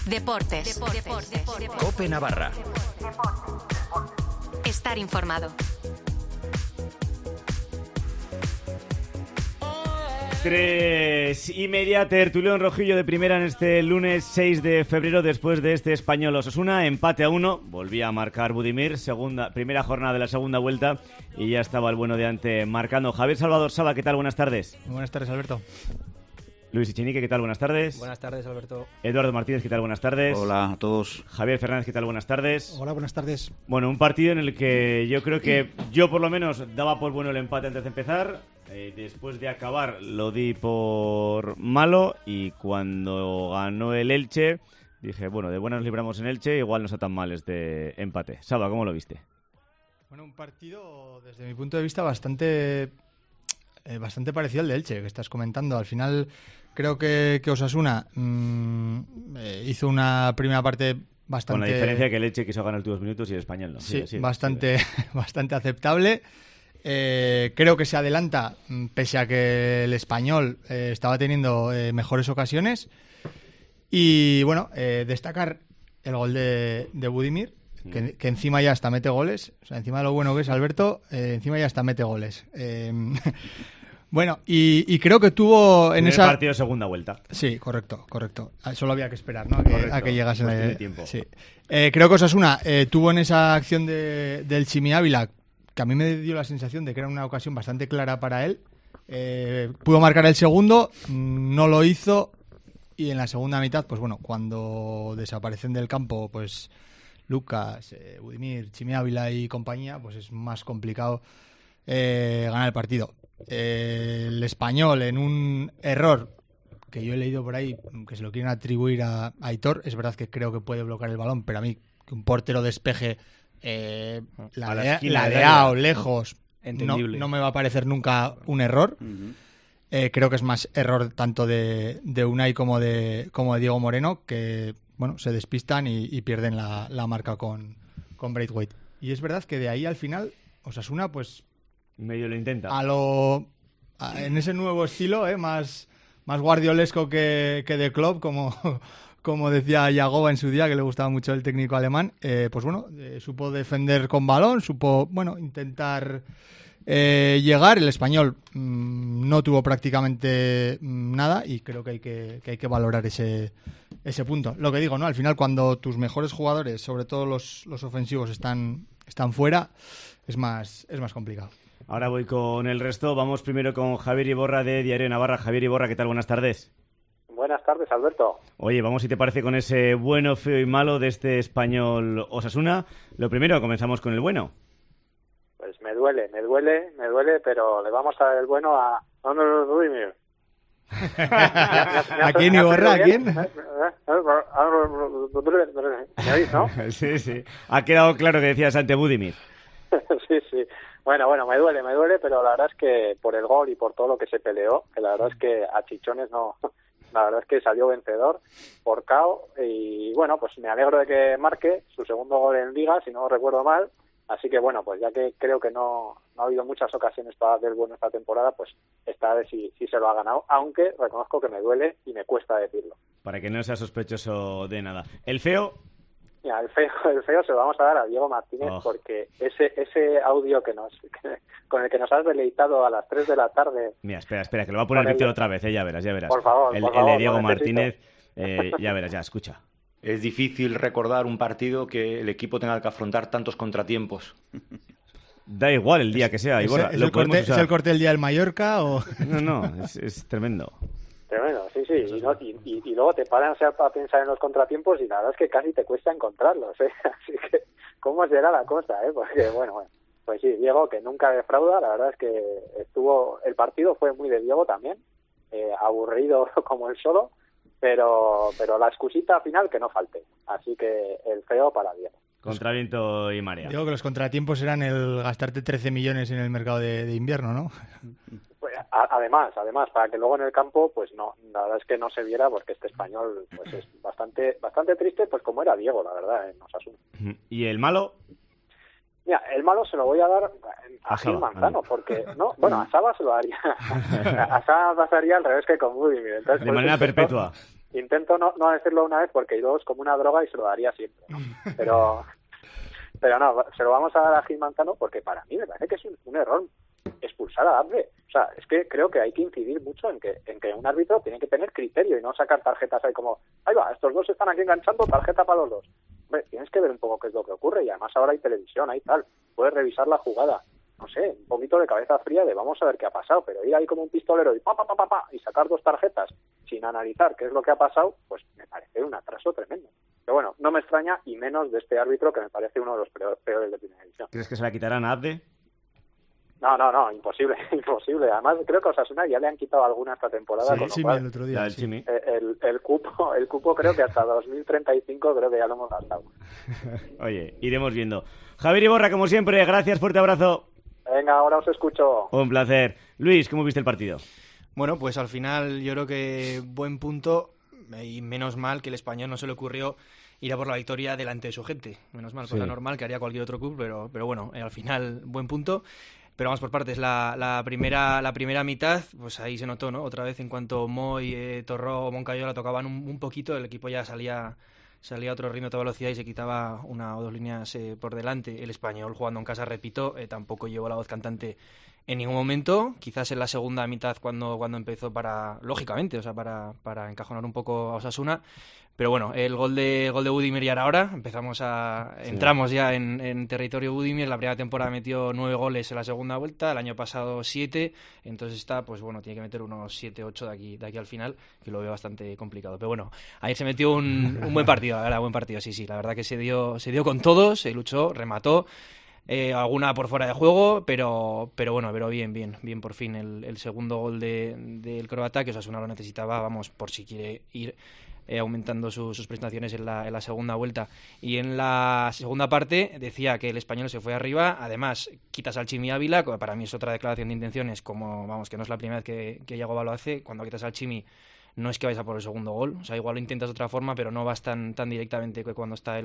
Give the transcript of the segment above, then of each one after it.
Deportes. COPE Navarra. Estar informado. 3:30, tertulión rojillo de primera en este lunes 6 de febrero después de este Español Osasuna, empate a 1, volvía a marcar Budimir, primera jornada de la segunda vuelta y ya estaba el bueno de ante marcando. Javier Salvador Saba, ¿qué tal? Buenas tardes. Buenas tardes, Alberto. Luis Echenique, ¿qué tal? Buenas tardes. Buenas tardes, Alberto. Eduardo Martínez, ¿qué tal? Buenas tardes. Hola a todos. Javier Fernández, ¿qué tal? Buenas tardes. Hola, buenas tardes. Bueno, un partido en el que yo creo que yo por lo menos daba por bueno el empate antes de empezar. Después de acabar lo di por malo y cuando ganó el Elche dije, bueno, de buena nos libramos en Elche, igual no está tan mal este empate. Saba, ¿cómo lo viste? Bueno, un partido desde mi punto de vista bastante parecido al de Elche que estás comentando. Al final creo que Osasuna hizo una primera parte bastante... Con la diferencia que el Elche quiso ganar los últimos minutos y el Español no. Sí, bastante aceptable. Creo que se adelanta, pese a que el Español estaba teniendo mejores ocasiones. Y bueno, destacar el gol de Budimir, que encima ya hasta mete goles. O sea, encima de lo bueno que es Alberto, encima ya hasta mete goles. Bueno, y creo que tuvo en esa... partido de segunda vuelta. Sí, correcto. Solo había que esperar, ¿no? A que llegase el tiempo. Sí. Creo que Osasuna tuvo en esa acción del Chimi Ávila, que a mí me dio la sensación de que era una ocasión bastante clara para él. Pudo marcar el segundo, no lo hizo, y en la segunda mitad, pues bueno, cuando desaparecen del campo, pues Lucas, Budimir, Chimi Ávila y compañía, pues es más complicado ganar el partido. El Español, en un error que yo he leído por ahí, que se lo quieren atribuir a Aitor, es verdad que creo que puede bloquear el balón, pero a mí que un portero despeje ladeado, lejos, no me va a parecer nunca un error. Creo que es más error tanto de Unai como de Diego Moreno, que bueno, se despistan y pierden la marca con Braithwaite. Y es verdad que de ahí al final Osasuna pues medio lo intenta. En ese nuevo estilo, más guardiolesco que de Klopp, como decía Yagoba en su día, que le gustaba mucho el técnico alemán, pues bueno, supo defender con balón, supo, bueno, intentar llegar. El Español no tuvo prácticamente nada y creo que hay que valorar ese punto. Lo que digo, ¿no? Al final, cuando tus mejores jugadores, sobre todo los ofensivos, están fuera, es más complicado. Ahora voy con el resto. Vamos primero con Javier Iborra de Diario Navarra. Javier Iborra, ¿qué tal? Buenas tardes. Buenas tardes, Alberto. Oye, vamos si te parece con ese bueno, feo y malo de este Español Osasuna. Lo primero, comenzamos con el bueno. Pues me duele, pero le vamos a dar el bueno a Budimir. ¿A quién, Iborra? ¿A quién? ¿Me oís, no? Sí. Ha quedado claro que decías ante Budimir. Sí. Bueno, me duele, pero la verdad es que por el gol y por todo lo que se peleó, que la verdad es que a Chichones no, la verdad es que salió vencedor por KO y bueno, pues me alegro de que marque su segundo gol en Liga, si no recuerdo mal, así que bueno, pues ya que creo que no ha habido muchas ocasiones para hacer bueno esta temporada, pues esta vez sí se lo ha ganado, aunque reconozco que me duele y me cuesta decirlo. Para que no sea sospechoso de nada. ¿El feo? Mira, el feo se lo vamos a dar a Diego Martínez porque ese audio con el que nos has deleitado a las 3 de la tarde... Mira, espera, que lo va a poner Víctor otra vez, ya verás. Por favor, el de Diego Martínez, ya verás, escucha. Es difícil recordar un partido que el equipo tenga que afrontar tantos contratiempos. Da igual el día que sea, Iborra. ¿Es el corte del día del Mallorca o...? No, es tremendo. Tremendo, sí, y luego te paran a pensar en los contratiempos y la verdad es que casi te cuesta encontrarlos, así que ¿cómo será la cosa? Porque bueno, pues sí, Diego, que nunca defrauda, la verdad es que el partido fue muy de Diego también, aburrido como él solo, pero la excusita final que no falte, así que el feo para Diego. Contra viento y marea. Digo que los contratiempos eran el gastarte 13 millones en el mercado de invierno, ¿no? Pues, además, para que luego en el campo, pues no, la verdad es que no se viera porque este Español pues es bastante triste, pues como era Diego, la verdad, en Osasuna. ¿Y el malo? Mira, el malo se lo voy a dar a Gil Manzano, porque, no, bueno, a Saba se lo daría. A Saba pasaría al revés que con Budimir. Entonces, de manera perpetua. intento no decirlo una vez porque luego es como una droga y se lo daría siempre, ¿no? Pero no, se lo vamos a dar a Gil Manzano porque para mí me parece que es un error expulsar a Abde. O sea, es que creo que hay que incidir mucho en que un árbitro tiene que tener criterio y no sacar tarjetas ahí como, ahí va, estos dos están aquí enganchando, tarjeta para los dos. Hombre, tienes que ver un poco qué es lo que ocurre y además ahora hay televisión, hay tal, puedes revisar la jugada. No sé, un poquito de cabeza fría de vamos a ver qué ha pasado, pero ir ahí como un pistolero y y sacar 2 tarjetas sin analizar qué es lo que ha pasado, pues me parece un atraso tremendo. Pero bueno, no me extraña y menos de este árbitro que me parece uno de los peores de primera división. ¿Crees que se la quitarán a Abde? No, imposible. Además, creo que a Osasuna ya le han quitado alguna esta temporada. Sí, con el lo Chimi cual, el otro día. Chimi. El cupo creo que hasta 2035 creo que ya lo hemos gastado. Oye, iremos viendo. Javier Iborra, como siempre, gracias, fuerte abrazo. Venga, ahora os escucho. Un placer. Luis, ¿cómo viste el partido? Bueno, pues al final yo creo que buen punto y menos mal que el Español no se le ocurrió ir a por la victoria delante de su gente. Menos mal, cosa normal que haría cualquier otro club, pero bueno, al final buen punto. Pero vamos por partes, la primera mitad, pues ahí se notó, ¿no? Otra vez en cuanto Moy, Torró o Moncayola tocaban un poquito, el equipo ya salía a otro ritmo a toda velocidad y se quitaba 1 o 2 líneas por delante. El Español jugando en casa, repito, tampoco llevó la voz cantante en ningún momento, quizás en la segunda mitad cuando empezó lógicamente, o sea, para encajonar un poco a Osasuna. Pero bueno, el gol de Budimir ya era hora. Entramos ya en territorio Budimir. La primera temporada metió 9 goles en la segunda vuelta, el año pasado 7. Entonces pues bueno, tiene que meter unos 7, 8 de aquí al final, que lo veo bastante complicado. Pero bueno, ayer se metió un buen partido, la verdad, buen partido, sí. La verdad que se dio con todos, se luchó, remató. Alguna por fuera de juego, pero bueno, bien por fin el segundo gol del croata, que Osasuna lo necesitaba, vamos, por si quiere ir aumentando sus prestaciones en la segunda vuelta. Y en la segunda parte decía que el Español se fue arriba, además quitas al Chimi Ávila, que para mí es otra declaración de intenciones, como vamos, que no es la primera vez que Yagoba lo hace. Cuando quitas al Chimi no es que vayas a por el segundo gol, o sea, igual lo intentas de otra forma, pero no vas tan directamente que cuando está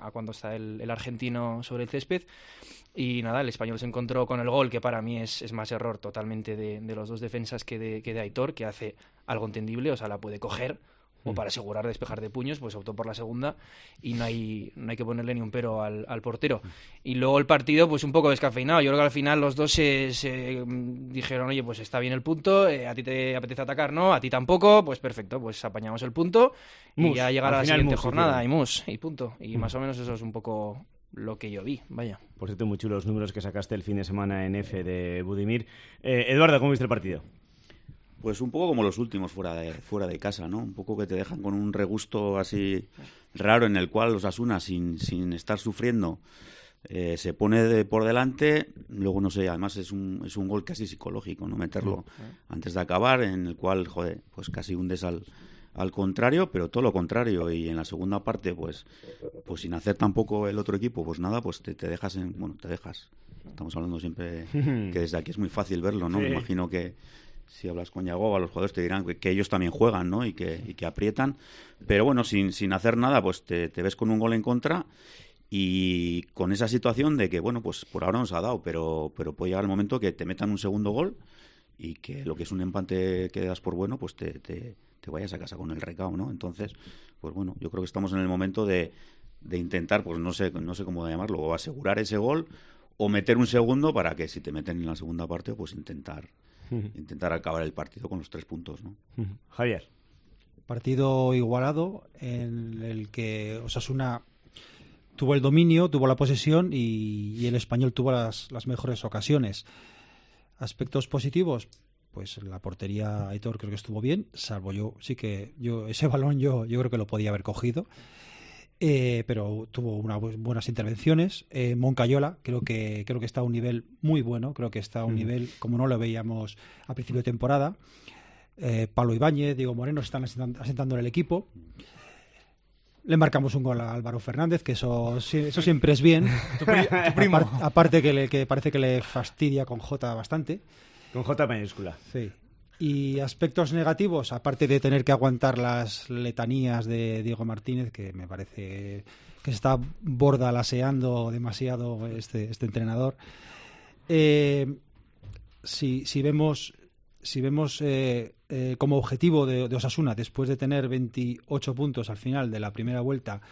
el argentino sobre el césped. Y nada, el Español se encontró con el gol, que para mí es más error totalmente de los dos defensas que de Aitor, que hace algo entendible, o sea, la puede coger, o para asegurar despejar de puños, pues optó por la segunda y no hay que ponerle ni un pero al portero. Y luego el partido, pues un poco descafeinado. Yo creo que al final los dos se dijeron, oye, pues está bien el punto, a ti te apetece atacar, ¿no? A ti tampoco, pues perfecto, pues apañamos el punto y ya llegar a la siguiente jornada y punto. Y más o menos eso es un poco lo que yo vi, vaya. Por cierto, muy chulos los números que sacaste el fin de semana en F de Budimir. Eduardo, ¿cómo viste el partido? Pues un poco como los últimos fuera de casa, ¿no? Un poco que te dejan con un regusto así raro en el cual los Osasuna, sin estar sufriendo, se pone por delante. Luego, no sé, además es un gol casi psicológico, ¿no? Meterlo antes de acabar, en el cual, joder, pues casi hundes al contrario, pero todo lo contrario. Y en la segunda parte, pues sin hacer tampoco el otro equipo, pues nada, pues te dejas te dejas. Estamos hablando siempre que desde aquí es muy fácil verlo, ¿no? Sí. Me imagino que si hablas con Yagoba, los jugadores te dirán que ellos también juegan, ¿no? Y que aprietan. Pero bueno, sin hacer nada, pues te ves con un gol en contra y con esa situación de que, bueno, pues por ahora nos ha dado, pero puede llegar el momento que te metan un segundo gol y que lo que es un empate que das por bueno, pues te vayas a casa con el recao, ¿no? Entonces, pues bueno, yo creo que estamos en el momento de intentar, pues no sé cómo llamarlo, o asegurar ese gol o meter un segundo para que si te meten en la segunda parte, pues intentar acabar el partido con los 3 puntos, ¿no? Javier. Partido igualado en el que Osasuna tuvo el dominio, tuvo la posesión y el Español tuvo las mejores ocasiones. Aspectos positivos, pues la portería Aitor creo que estuvo bien, salvo yo ese balón yo creo que lo podía haber cogido. Pero tuvo unas buenas intervenciones. Moncayola creo que está a un nivel muy bueno, creo que está a un nivel como no lo veíamos a principio de temporada. Pablo Ibáñez, Diego Moreno están asentando en el equipo. Le marcamos un gol a Álvaro Fernández, que eso siempre es bien. Tu primo. Aparte que parece que le fastidia con J bastante. Con J mayúscula. Sí. Y aspectos negativos, aparte de tener que aguantar las letanías de Diego Martínez, que me parece que se está bordalaseando demasiado este entrenador. Si vemos como objetivo de Osasuna, después de tener 28 puntos al final de la primera vuelta,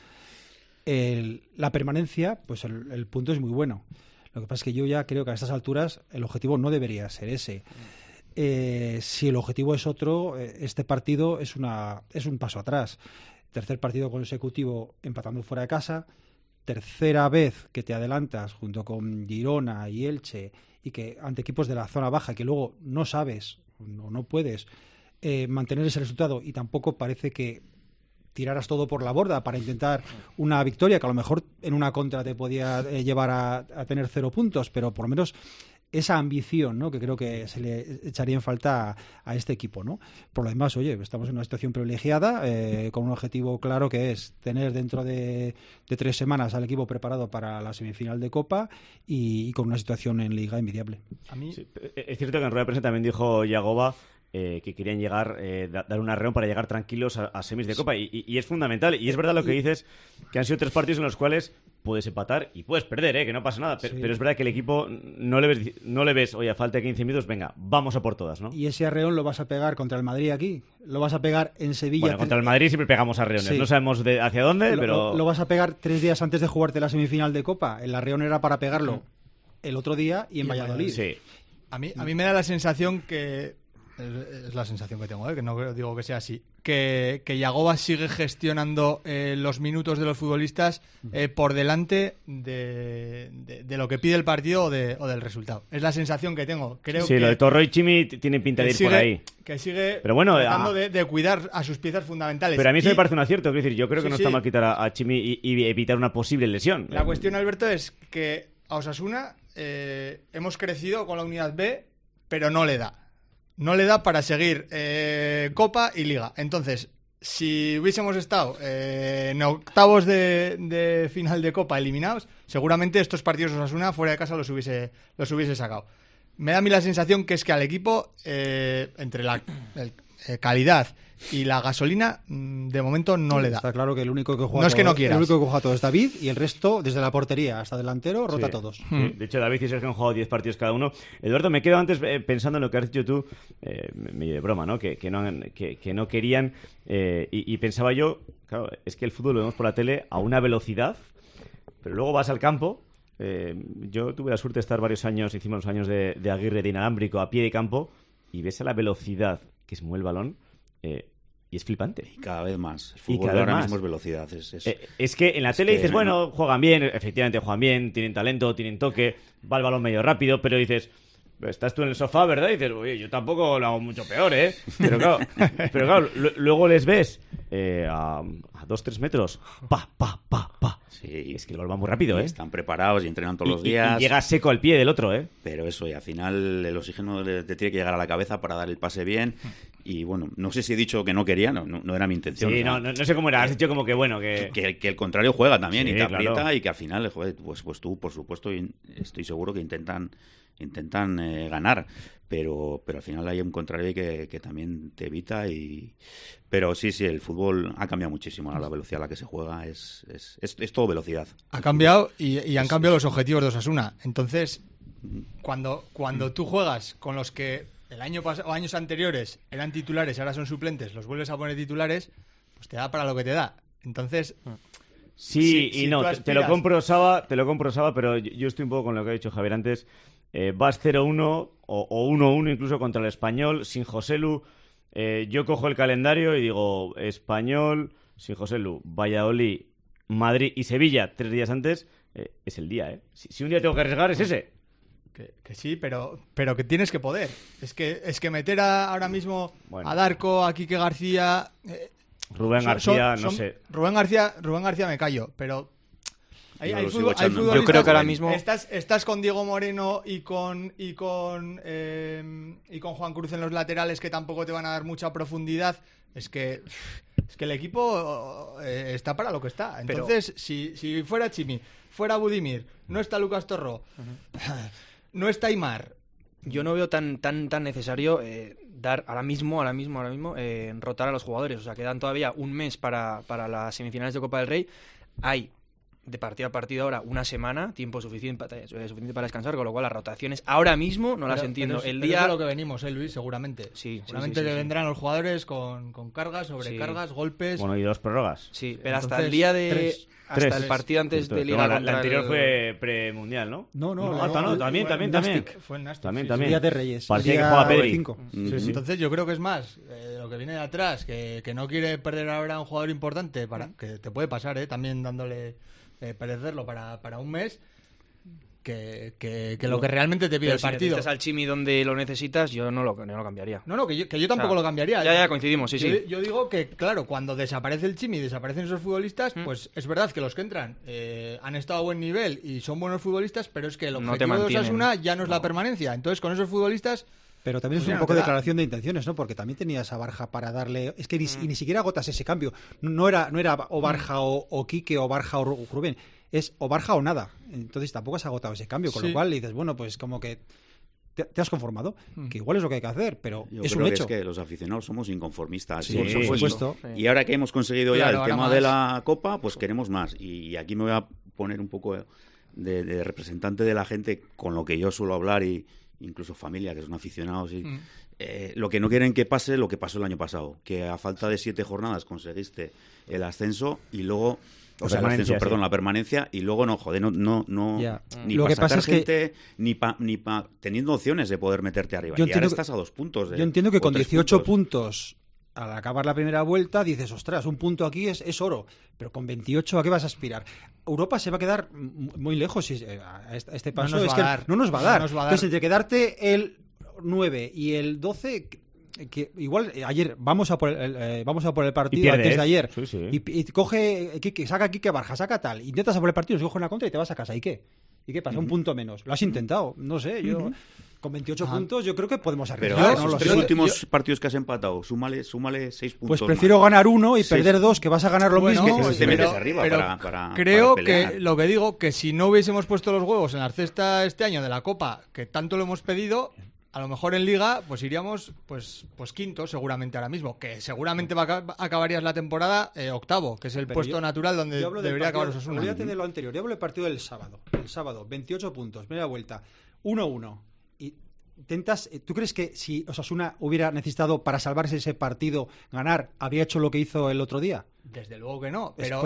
la permanencia, pues el punto es muy bueno. Lo que pasa es que yo ya creo que a estas alturas el objetivo no debería ser ese. Si el objetivo es otro, este partido es un paso atrás. Tercer partido consecutivo empatando fuera de casa, tercera vez que te adelantas junto con Girona y Elche, y que ante equipos de la zona baja que luego no sabes o no puedes mantener ese resultado, y tampoco parece que tiraras todo por la borda para intentar una victoria que a lo mejor en una contra te podía llevar a tener 0 puntos, pero por lo menos esa ambición, ¿no?, que creo que se le echaría en falta a este equipo, ¿no? Por lo demás, oye, estamos en una situación privilegiada, con un objetivo claro, que es tener dentro de 3 semanas al equipo preparado para la semifinal de Copa y con una situación en Liga envidiable. A mí... Sí, es cierto que en rueda de prensa también dijo Yagoba que querían llegar, dar un arreón para llegar tranquilos a semis de Copa, y es fundamental, y es verdad lo que dices, que han sido 3 partidos en los cuales puedes empatar y puedes perder, que no pasa nada, pero es verdad que el equipo no le ves, oye, a falta de 15 minutos, venga, vamos a por todas, ¿no? ¿Y ese arreón lo vas a pegar contra el Madrid aquí? ¿Lo vas a pegar en Sevilla? Bueno, contra el Madrid siempre pegamos arreones, no sabemos hacia dónde, pero... ¿Lo vas a pegar 3 días antes de jugarte la semifinal de Copa? El arreón era para pegarlo el otro día y en Valladolid. Sí. A mí me da la sensación que... Es la sensación que tengo, que no digo que sea así. Que Yagoba sigue gestionando los minutos de los futbolistas por delante de lo que pide el partido o del resultado. Es la sensación que tengo. Creo que lo de Torro y Chimi tiene pinta de ir por ahí. Que sigue pero bueno, tratando de cuidar a sus piezas fundamentales. Pero a mí eso me parece un acierto. Es decir, yo creo que no está mal quitar a Chimi y evitar una posible lesión. La cuestión, Alberto, es que a Osasuna hemos crecido con la unidad B, pero no le da. No le da para seguir Copa y Liga. Entonces, si hubiésemos estado en octavos de final de Copa eliminados, seguramente estos partidos de Osasuna fuera de casa los hubiese sacado. Me da a mí la sensación que es que al equipo, entre la calidad y la gasolina, de momento no le da. Está claro que el único que juega, no es que no quieras. El único que juega todo es David, y el resto, desde la portería hasta delantero, rota todos. Sí. De hecho, David y Sergio han jugado 10 partidos cada uno. Eduardo, me quedo antes pensando en lo que has dicho tú, medio de broma, ¿no? Que no querían, y pensaba yo, claro, es que el fútbol lo vemos por la tele a una velocidad, pero luego vas al campo. Yo tuve la suerte de estar varios años, hicimos los años de Aguirre, de inalámbrico, a pie de campo, y ves a la velocidad que se mueve el balón, y es flipante. Y cada vez más. El fútbol ahora mismo es velocidad. Es que en la tele dices, bueno, juegan bien, efectivamente juegan bien, tienen talento, tienen toque, va el balón medio rápido, pero dices, estás tú en el sofá, ¿verdad? Y dices, oye, yo tampoco lo hago mucho peor, ¿eh? Pero claro, luego les ves a 2-3 metros, pa. Sí, es que el balón va muy rápido, ¿eh? Están preparados y entrenan todos los días. Y llega seco al pie del otro, ¿eh? Pero eso, y al final el oxígeno te tiene que llegar a la cabeza para dar el pase bien. Y bueno, no sé si he dicho que no quería, no era mi intención. Sí, no sé cómo era, has dicho como que bueno, que el contrario juega también, sí, y te aprieta, claro. Y que al final, joder, pues tú, por supuesto, estoy seguro que intentan ganar, pero al final hay un contrario que también te evita. Pero sí, el fútbol ha cambiado muchísimo a la velocidad a la que se juega, es todo velocidad. Ha cambiado y han cambiado los objetivos de Osasuna. Entonces, cuando tú juegas con los que el año pasado o años anteriores eran titulares y ahora son suplentes, los vuelves a poner titulares, pues te da para lo que te da. Entonces, sí, y no, te lo compro, Saba, pero yo estoy un poco con lo que ha dicho Javier antes. Vas 0-1 o 1-1 incluso contra el Español, sin Joselu. Yo cojo el calendario y digo, Español, sin Joselu, Valladolid, Madrid y Sevilla 3 días antes, es el día, ¿eh? Si un día tengo que arriesgar, es ese. Que sí, pero que tienes que poder. Es que meter ahora mismo a Darko, a Quique García... Rubén García, no sé. Rubén García me callo, pero... Hay fútbol, yo creo que ahora mismo estás con Diego Moreno y con Juan Cruz en los laterales, que tampoco te van a dar mucha profundidad. Es que el equipo está para lo que está. Entonces, si fuera Chimi, fuera Budimir, no está Lucas Torró, no está Aimar. Yo no veo tan necesario dar ahora mismo rotar a los jugadores. O sea, quedan todavía un mes para las semifinales de Copa del Rey. Hay de partido a partido ahora una semana, tiempo suficiente para descansar, con lo cual las rotaciones ahora mismo no las entiendo. Pero el es día de lo que venimos, Luis, seguramente. Sí, seguramente te vendrán los jugadores con cargas, sobrecargas, golpes. Bueno, y 2 prórrogas. Sí, pero Entonces, hasta el día de... Hasta Tres. el partido antes de Liga la contra anterior el... fue premundial, ¿no? No, También. Fue en Nastic. También. Día de Reyes. Parecía día que jugaba Pedri. 5. Sí. Entonces yo creo que es más lo que viene de atrás, que no quiere perder ahora a un jugador importante, que te puede pasar, también dándole perderlo para un mes, que lo que realmente te pide Pero el si partido. necesitas al Chimi donde lo necesitas, yo no lo cambiaría. No, que yo tampoco lo cambiaría. Ya coincidimos, sí. Yo digo que, claro, cuando desaparece el Chimi y desaparecen esos futbolistas, pues es verdad que los que entran han estado a buen nivel y son buenos futbolistas, pero es que el objetivo de Osasuna ya no es la permanencia. Entonces, con esos futbolistas... Pero también pues es un poco declaración de intenciones, ¿no? Porque también tenías a Barja para darle... Es que ni siquiera agotas ese cambio. No era o Barja o Quique o Barja o Rubén. Es o Barja o nada. Entonces tampoco has agotado ese cambio. Con lo cual dices, bueno, pues como que te has conformado. Que igual es lo que hay que hacer, pero Yo es creo un que hecho. es que los aficionados somos inconformistas. Sí, por supuesto. Y ahora que hemos conseguido ya el tema más. de la Copa, pues queremos más. Y aquí me voy a poner un poco de representante de la gente con lo que yo suelo hablar, y incluso familia, que son aficionados. Y lo que no quieren que pase lo que pasó el año pasado, que a falta de 7 jornadas conseguiste el ascenso y luego... O sea, el ascenso, perdón, la permanencia, y luego no ni lo para que pasa sacar es gente, ni pa teniendo opciones de poder meterte arriba. Y ahora estás a 2 puntos. Yo entiendo que con 18 puntos, al acabar la primera vuelta, dices, ostras, un punto aquí es oro. Pero con 28, ¿a qué vas a aspirar? Europa se va a quedar muy lejos a este paso. No nos va a dar. Entonces, entre quedarte el 9 y el 12... que igual ayer vamos a por el partido antes de ayer y coge saca Quique Barja, saca tal, intentas a por el partido, se coge una contra y te vas a casa. ¿Y qué pasa? Un punto menos. Lo has intentado, no sé, yo con 28 puntos yo creo que podemos arriesgar. Pero los 3 últimos partidos que has empatado, súmale 6 puntos. Pues prefiero ganar 1 y perder 2, que vas a ganar lo mismo. Te metes arriba para creo pelear. que lo que digo, que si no hubiésemos puesto los huevos en la cesta este año de la Copa, que tanto lo hemos pedido, a lo mejor en Liga pues iríamos pues quinto seguramente ahora mismo, que seguramente acabarías la temporada octavo, que es el puesto natural donde debería acabar Osasuna. Olvídate de lo anterior, yo hablo del partido del sábado. El sábado, 28 puntos, primera vuelta, 1-1. Y intentas, ¿tú crees que si Osasuna hubiera necesitado para salvarse ese partido ganar, habría hecho lo que hizo el otro día? Desde luego que no, pero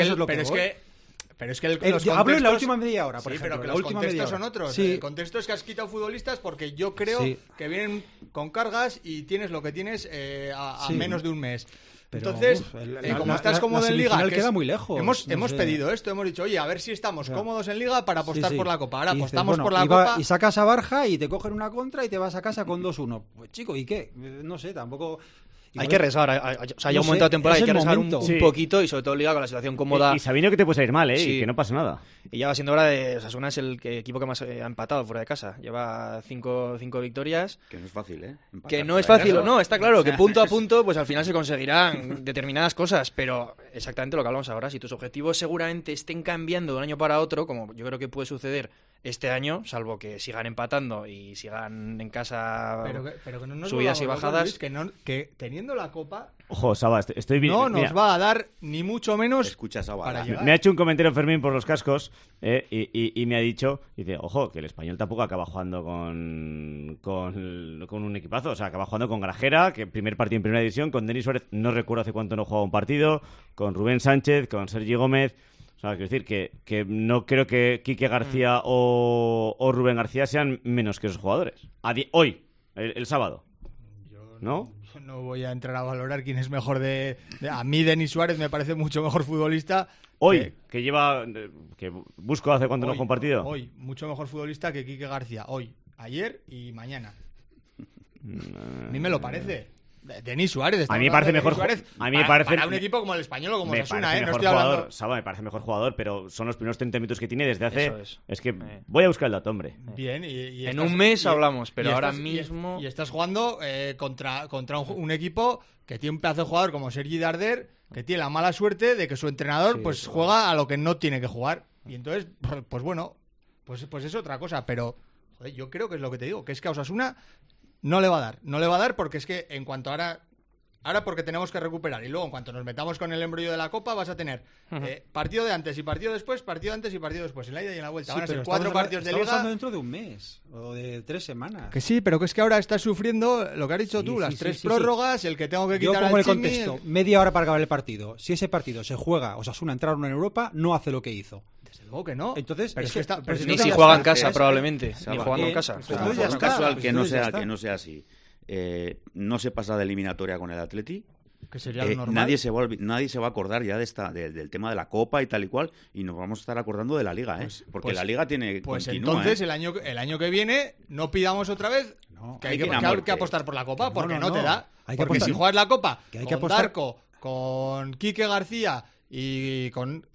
es que los hablo en la última media hora, por ejemplo. Pero que los contextos son otros. Sí. El contexto es que has quitado futbolistas porque yo creo que vienen con cargas y tienes lo que tienes a menos de un mes. Pero, entonces, como estás cómodo en Liga, queda muy lejos. Hemos pedido esto, hemos dicho, oye, a ver si estamos cómodos en Liga para apostar por la Copa. Ahora y dices, apostamos por la Copa. Y sacas a Barja y te cogen una contra y te vas a casa con 2-1. Pues chico, ¿y qué? No sé, tampoco... Hay que rezar, o sea, ya un momento de temporada hay que rezar un poquito, y sobre todo Liga con la situación cómoda. Y sabiendo que te puede salir mal, Sí. y que no pasa nada. Y ya va siendo hora de... Osasuna es el equipo que más ha empatado fuera de casa. Lleva 5 victorias. Que no es fácil, ¿eh? Que no es fácil, no, está claro, que punto a punto pues al final se conseguirán determinadas cosas, pero exactamente lo que hablamos ahora, si tus objetivos seguramente estén cambiando de un año para otro, como yo creo que puede suceder este año, salvo que sigan empatando y sigan en casa pero que no nos subidas y bajadas. Luis, que teniendo la Copa... Ojo, Saba, estoy bien. No nos va a dar ni mucho menos. Escucha, Saba, para llegar. Me ha hecho un comentario Fermín por los cascos y me ha dicho, dice, ojo, que el Español tampoco acaba jugando con un equipazo, o sea, acaba jugando con Grajera, que primer partido en primera división, con Denis Suárez, no recuerdo hace cuánto no jugaba un partido, con Rubén Sánchez, con Sergi Gómez. O sea, quiero decir que no creo que Quique García o Rubén García sean menos que esos jugadores. Hoy, el sábado. ¿No? Yo no voy a entrar a valorar quién es mejor a mí Denis Suárez me parece mucho mejor futbolista. Hoy, que busco hace cuánto no juega un partido. Hoy, mucho mejor futbolista que Quique García. Hoy, ayer y mañana. A mí me lo parece. Denis Suárez. A mí me parece mejor. Para un equipo como el Español o como Osasuna, no estoy hablando. Saba, me parece mejor jugador, pero son los primeros 30 minutos que tiene desde hace. Es que voy a buscar el dato, hombre. Bien, y en un mes hablamos, pero ahora mismo. Y estás jugando contra un equipo que tiene un pedazo de jugador como Sergi Darder, que tiene la mala suerte de que su entrenador juega a lo que no tiene que jugar. Y entonces, pues bueno, pues es otra cosa. Pero, joder, yo creo que es lo que te digo, que es que a Osasuna no le va a dar porque es que en cuanto ahora ahora porque tenemos que recuperar. Y luego, en cuanto nos metamos con el embrollo de la Copa, vas a tener partido de antes y partido después, partido antes y partido después. En la ida y en la vuelta. Sí, Van a ser pero 4 partidos de estamos Liga. hablando dentro de un mes o de 3 semanas. Que sí, pero que es que ahora estás sufriendo lo que has dicho tú, las 3 prórrogas, el que tengo que Yo quitar pongo al el Chimi, contexto, media hora para acabar el partido. Si ese partido se juega, Osasuna entrar en Europa, no hace lo que hizo. Desde luego que no. Entonces, pero es que está, pero Ni no si te juega en gastas, casa, ¿eh? probablemente. Ni jugando en Bien, casa. pues O sea, entonces ya por está, casual pues que no entonces ya sea está. que no sea así. No se pasa de eliminatoria con el Atleti. que sería lo normal. Nadie se va a acordar ya del tema de la Copa y tal y cual, y nos vamos a estar acordando de la Liga, porque la Liga tiene Pues continúa, entonces el año que viene no pidamos otra vez que hay que apostar por la Copa, porque no te da. Hay que Porque apostar. si juegas la Copa Que hay que con apostar. Darko, con Quique García y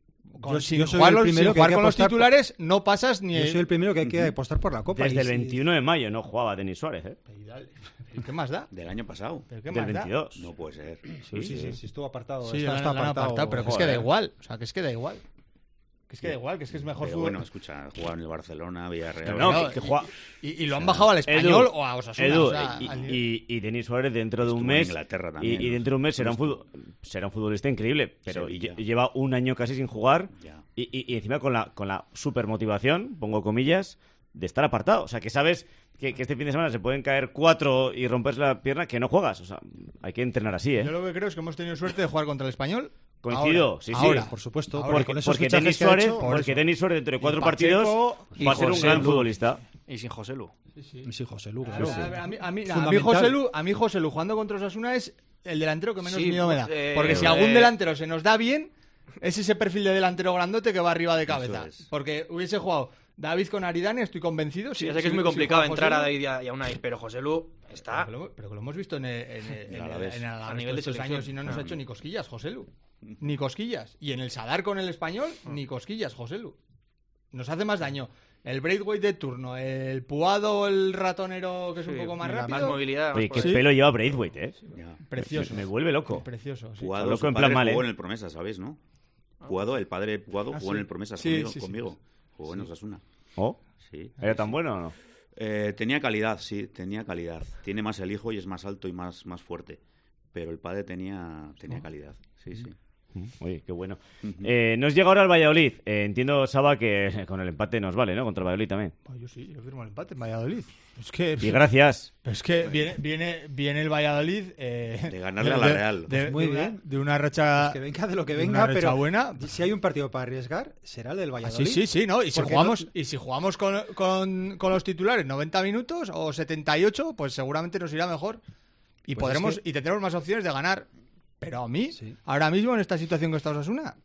sin yo soy jugar, el sin primero que jugar hay que con los apostar titulares, no pasas ni... Yo soy el primero que hay que apostar por la Copa. Desde y el si- 21 de mayo no jugaba Denis Suárez, ¿eh? ¿Y qué más da? del año pasado. ¿Pero qué Del más da? 22. No puede ser. Sí, estuvo apartado. Sí, está lo han apartado, pero que es que da Joder. igual. O sea, que es que da igual. Que es que da igual, que es mejor Pero fútbol. bueno, escucha, jugar en el Barcelona, Villarreal. No, No, que juega... y lo han bajado al Español Edu, o a Osasuna. Edu, o sea, y Denis Suárez dentro de un Estuvo en mes Inglaterra también, y ¿no? dentro de un mes será un futbolista increíble, pero Sevilla. lleva un año casi sin jugar Ya. y encima con la super motivación, pongo comillas, de estar apartado. O sea, que sabes que este fin de semana se pueden caer 4 y romperse la pierna, que no juegas. O sea, hay que entrenar así, yo ¿eh? lo que creo es que hemos tenido suerte de jugar contra el Español. Coincido, Ahora, sí, ahora, por supuesto, ahora. porque con esos Porque fichajes Denis que ha Suárez, hecho, porque Denis Suárez dentro de 4 Pacheco, partidos y va a ser un José gran Lu. futbolista. Y sin José Lu. Sí, José Lu, Claro, claro. a mí Fundamental. José Lu jugando contra Osasuna es el delantero que menos Sí, miedo me da. pues, Porque si algún delantero se nos da bien, es ese perfil de delantero grandote que va arriba de cabeza. es. Porque hubiese jugado David con Aridane, estoy convencido. Sí, ya sé que es muy complicado entrar a David y a Unai, pero José Lu está... Pero que lo hemos visto en Alavés. el Alavés A nivel de estos selección. años y no nos ha hecho ni cosquillas, José Lu. Ni cosquillas. Y en el Sadar con el Español, ni cosquillas, José Lu. Nos hace más daño el Braithwaite de turno, el Puado, el ratonero que es un Sí, poco más la rápido. más movilidad. más Oye, qué por ahí. pelo lleva Braithwaite, ¿eh? Ya. Precioso. Me vuelve loco. Precioso, sí. Puado, Loco su en padre plan mal, jugó ¿eh? en el Promesas, ¿sabes, no? Puado, el padre Puado jugó en el Promesas Sí, conmigo. sí. Jugó en Osasuna. ¿Oh? Sí. ¿Era tan bueno o no? Tenía calidad, sí, tenía calidad. Tiene más el hijo y es más alto y más fuerte. Pero el padre tenía calidad, sí, sí. Oye, qué bueno. Nos llega ahora el Valladolid. Entiendo, Saba, que con el empate nos vale, ¿no? Contra el Valladolid también. Pues yo sí, yo firmo el empate en Valladolid. Es que, Y gracias. es que viene el Valladolid De ganarle a la Real. Muy bien. De una racha. Que venga de lo que de venga, una racha pero buena. si hay un partido para arriesgar, será el del Ah, Valladolid. sí, ¿no? Y si Porque jugamos con los titulares 90 minutos o 78, pues seguramente nos irá mejor. Y Pues es y tendremos más opciones de ganar. Pero a mí, Sí. ahora mismo en esta situación que está Osasuna,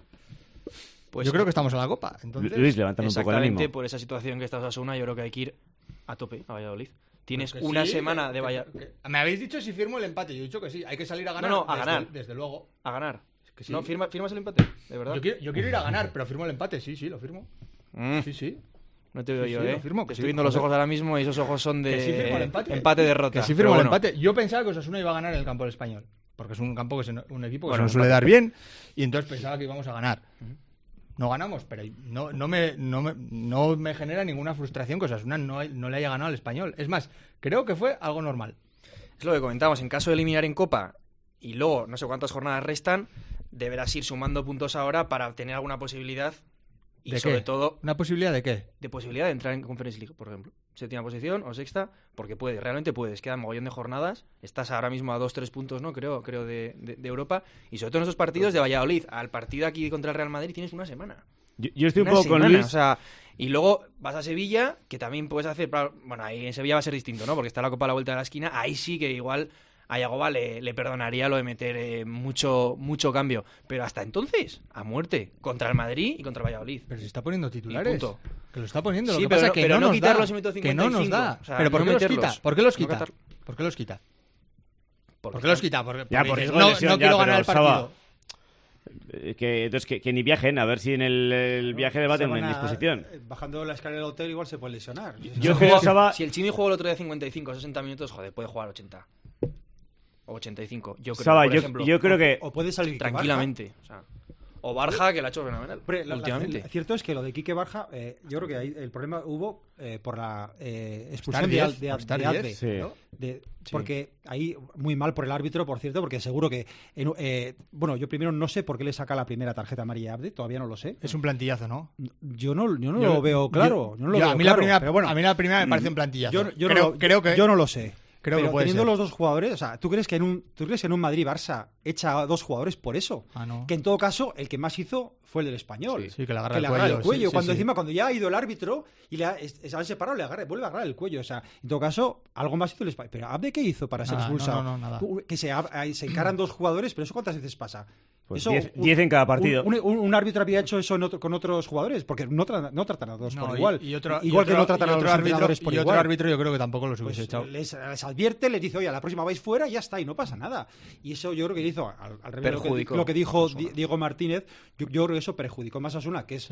Pues yo creo que estamos en la Copa. Entonces, Luis, levántame un poco el ánimo. Exactamente, por esa situación que está Osasuna, yo creo que hay que ir a tope a Valladolid. Tienes que una sí, semana de Valladolid. Me habéis dicho si firmo el empate. Yo he dicho que sí. Hay que salir a ganar. No, a ganar. Desde luego. A ganar. que sí. No, firmas el empate, de verdad. Yo quiero ir a ganar, pero firmo el empate. Sí, lo firmo. Mm, Sí. No te veo Sí, yo, sí, ¿eh? lo firmo, Te que estoy sí, viendo los joder. ojos ahora mismo y esos ojos son de Que sí firmo el empate. empate-derrota. Que sí firmo el empate. Yo pensaba que Osasuna iba a ganar en el campo del Español. Porque es un campo un equipo que Bueno, se nos suele dar bien. Y entonces pensaba que íbamos a ganar. No ganamos, pero no me genera ninguna frustración que Osasuna no le haya ganado al Español. Es más, creo que fue algo normal. Es lo que comentamos, en caso de eliminar en Copa y luego no sé cuántas jornadas restan, deberás ir sumando puntos ahora para obtener alguna posibilidad y ¿De sobre qué? todo ¿Una posibilidad de qué? de posibilidad de entrar en Conference League, por ejemplo. Séptima posición o sexta, porque realmente puedes, quedan mogollón de jornadas, estás ahora mismo a 2-3 puntos, ¿no? Creo de Europa, y sobre todo en esos partidos de Valladolid, al partido aquí contra el Real Madrid tienes una semana. Yo estoy un Una poco con semana, Luis. o sea, y luego vas a Sevilla, que también puedes hacer... Bueno, ahí en Sevilla va a ser distinto, ¿no? Porque está la Copa a la vuelta de la esquina. Ahí sí que igual a Yagoba le perdonaría lo de meter mucho cambio. Pero hasta entonces, a muerte, contra el Madrid y contra el Valladolid. Pero se está poniendo titulares. Y punto. Que lo está poniendo. Lo Sí, que pero pasa no- que pero no no nos quitarlos da. en minuto Que no nos 55. da. O sea, pero ¿por no qué los meterlos. quita? ¿Por qué los No quita? quitar- ¿Por qué los quita? Porque ¿Por qué los quita? Porque Ya, por dices, riesgo de lesión, no ya, quiero pero, ganar el Saba, partido. Que ni viajen, a ver si en el viaje de bate Se van en a- disposición. Bajando la escalera del hotel igual se puede lesionar. Yo creo, Saba, Si el Chimi jugó el otro día 55 o 60 minutos, joder, puede jugar 80. O 85. Yo creo, Saba, por ejemplo. yo creo que O puede salir que Tranquilamente. O sea, O Barja, que la ha hecho fenomenal últimamente. Lo cierto es que lo de Quique Barja, yo creo que ahí el problema hubo por la expulsión de Abde, sí. ¿no? Porque ahí muy mal por el árbitro, por cierto, porque seguro que yo primero no sé por qué le saca la primera tarjeta amarilla a Abde, todavía no lo sé. Es un plantillazo, ¿no? Yo no lo veo claro. A mí la primera me parece un plantillazo. Creo que yo no lo sé. Creo pero que puede teniendo ser. los dos jugadores, o sea, ¿tú crees que en un Madrid-Barça echa a dos jugadores por eso? No. Que en todo caso, el que más hizo fue el del Español. Sí, que le agarra el cuello. Sí, Cuando ya ha ido el árbitro y le han separado, vuelve a agarrar el cuello. O sea, en todo caso, algo más hizo el Español. Pero ¿Abde qué hizo para ser expulsado? No, nada. Que se encaran dos jugadores, pero ¿eso cuántas veces pasa? Pues 10 en cada partido. Un árbitro había hecho eso con otros jugadores, porque no tratan a todos por igual. Igual que no tratan a los entrenadores por igual. Y otro árbitro yo creo que tampoco los hubiese echado. Les advierte, les dice, oye, a la próxima vais fuera y ya está, y no pasa nada. Y eso yo creo que hizo, al revés lo que dijo Diego Martínez, yo creo que eso perjudicó más a Osasuna, que es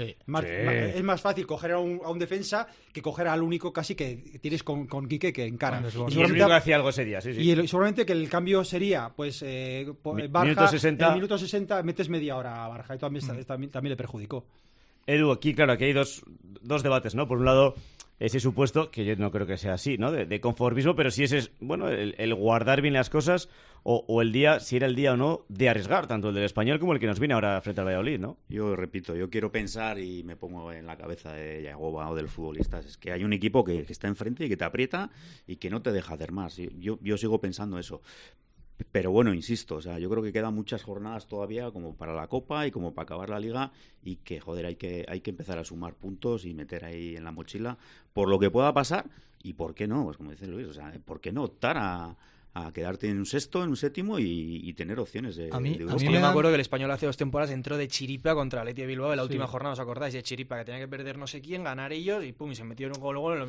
más fácil coger a un defensa que coger al único casi que tienes con Quique que encara. Y el único que hacía algo ese día, sí. Y seguramente que el cambio sería, pues, Barja, minuto 60. en el minuto 60 metes media hora a Barja y también le perjudicó. Edu, aquí hay dos debates, ¿no? Por un lado, ese supuesto, que yo no creo que sea así, ¿no? De conformismo, pero sí ese es, bueno, el guardar bien las cosas o el día, si era el día o no, de arriesgar, tanto el del Español como el que nos viene ahora frente al Valladolid, ¿no? Yo repito, yo quiero pensar y me pongo en la cabeza de Yagoba o de los futbolistas, es que hay un equipo que está enfrente y que te aprieta y que no te deja hacer más. Yo sigo pensando eso. Pero bueno, insisto, o sea, yo creo que quedan muchas jornadas todavía como para la Copa y como para acabar la Liga y que, joder, hay que empezar a sumar puntos y meter ahí en la mochila por lo que pueda pasar y por qué no, pues como dice Luis, o sea, por qué no optar a quedarte en un sexto, en un séptimo y tener opciones de Yo me acuerdo que el Español hace 2 temporadas entró de chiripa contra el Athletic de Bilbao en la última jornada, ¿os acordáis? De chiripa, que tenía que perder no sé quién, ganar ellos y pum, y se metieron un gol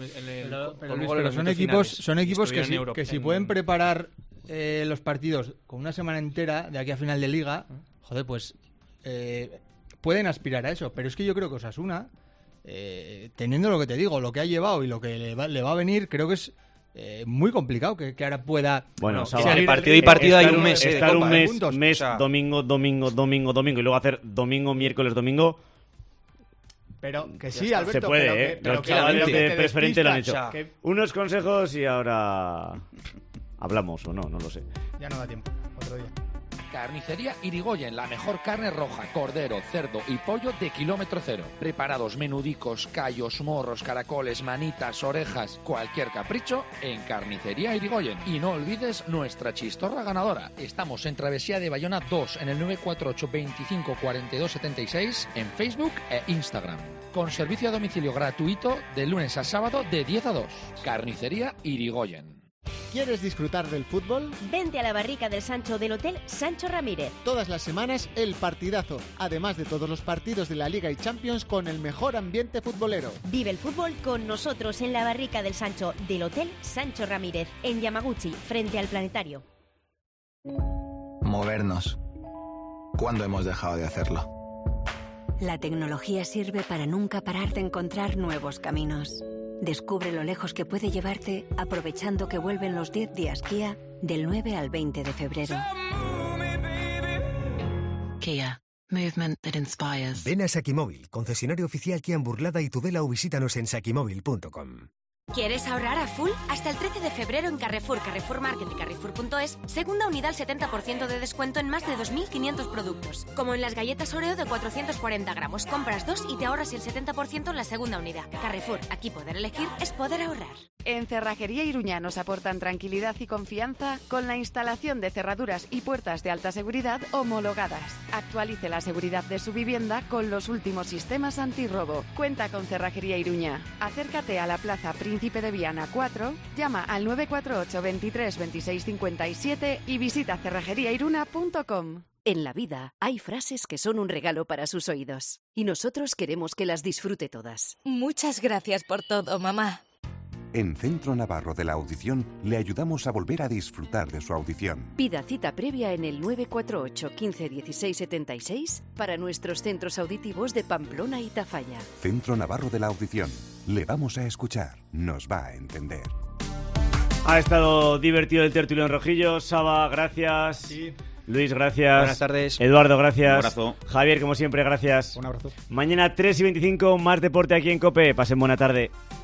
pero son equipos que si pueden preparar los partidos con una semana entera de aquí a final de Liga, joder, pues pueden aspirar a eso, pero es que yo creo que Osasuna, teniendo lo que te digo, lo que ha llevado y lo que le va a venir, creo que es muy complicado que ahora pueda... Bueno, el partido y partido hay un mes. Estar un mes, o sea, domingo, y luego hacer domingo, miércoles, domingo... Pero que sí, Alberto, se puede, pero los chavales de preferente lo han hecho. O sea, Unos consejos y ahora... ¿Hablamos o no? No lo sé. Ya no da tiempo. Otro día. Carnicería Irigoyen, la mejor carne roja, cordero, cerdo y pollo de kilómetro cero. Preparados menudicos, callos, morros, caracoles, manitas, orejas, cualquier capricho en Carnicería Irigoyen. Y no olvides nuestra chistorra ganadora. Estamos en Travesía de Bayona 2 en el 948 25 42 76 en Facebook e Instagram. Con servicio a domicilio gratuito de lunes a sábado de 10 a 2. Carnicería Irigoyen. ¿Quieres disfrutar del fútbol? Vente a la barrica del Sancho del Hotel Sancho Ramírez. Todas las semanas el partidazo, además de todos los partidos de la Liga y Champions con el mejor ambiente futbolero. Vive el fútbol con nosotros en la barrica del Sancho del Hotel Sancho Ramírez, en Yamaguchi, frente al Planetario. Movernos. ¿Cuándo hemos dejado de hacerlo? La tecnología sirve para nunca parar de encontrar nuevos caminos. Descubre lo lejos que puede llevarte aprovechando que vuelven los 10 días Kia del 9 al 20 de febrero. Kia. Movement that inspires. Ven a Sakimóvil, concesionario oficial Kia en Burlada y Tudela o visítanos en sakimóvil.com. ¿Quieres ahorrar a full? Hasta el 13 de febrero en Carrefour, Carrefour Market y Carrefour.es, segunda unidad al 70% de descuento en más de 2.500 productos. Como en las galletas Oreo de 440 gramos. Compras 2 y te ahorras el 70% en la segunda unidad. Carrefour, aquí poder elegir es poder ahorrar. En Cerrajería Iruña nos aportan tranquilidad y confianza con la instalación de cerraduras y puertas de alta seguridad homologadas. Actualice la seguridad de su vivienda con los últimos sistemas antirrobo. Cuenta con Cerrajería Iruña. Acércate a la Plaza Príncipe de Viana 4, llama al 948 23 26 57 y visita cerrajeriairuna.com. En la vida hay frases que son un regalo para sus oídos y nosotros queremos que las disfrute todas. Muchas gracias por todo, mamá. En Centro Navarro de la Audición le ayudamos a volver a disfrutar de su audición. Pida cita previa en el 948 15 16 76 para nuestros centros auditivos de Pamplona y Tafalla. Centro Navarro de la Audición. Le vamos a escuchar, nos va a entender. Ha estado divertido el tertulión rojillo. Saba, gracias. Sí. Luis, gracias. Buenas tardes. Eduardo, gracias. Un abrazo. Javier, como siempre, gracias. Un abrazo. Mañana 3:25, más deporte aquí en COPE. Pasen buena tarde.